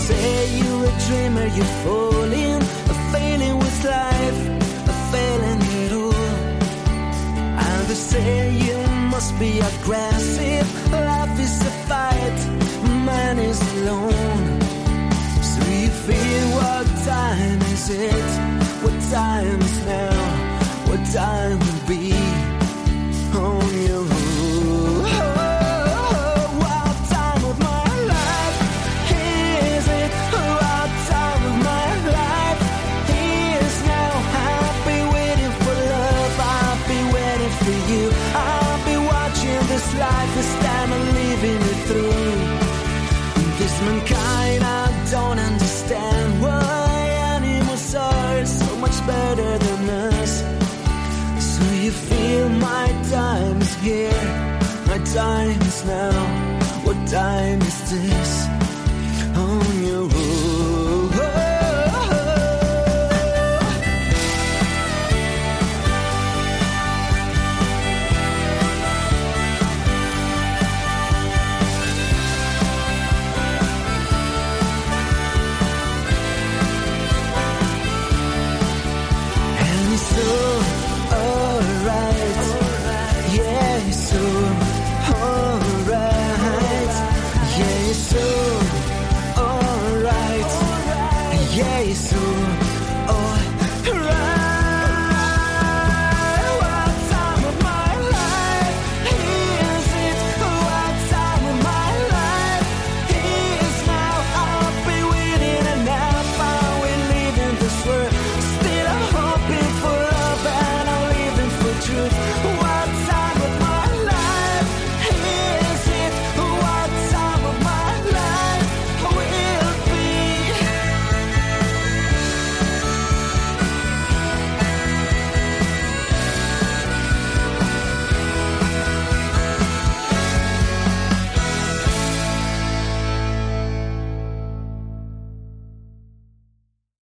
say you're a dreamer, you're falling, failing with life, failing it all. And they say you must be aggressive, life is a fight, man is alone. So you feel what time is it? What time is now? What time will be on your own? What time of my life is it? What time of my life is now? I'll be waiting for love, I'll be waiting for you. I'll be watching this life, this time I'm living it through. This mankind, I don't understand why animals are so much better than us. So you feel my time is here, my time is now. What time is this?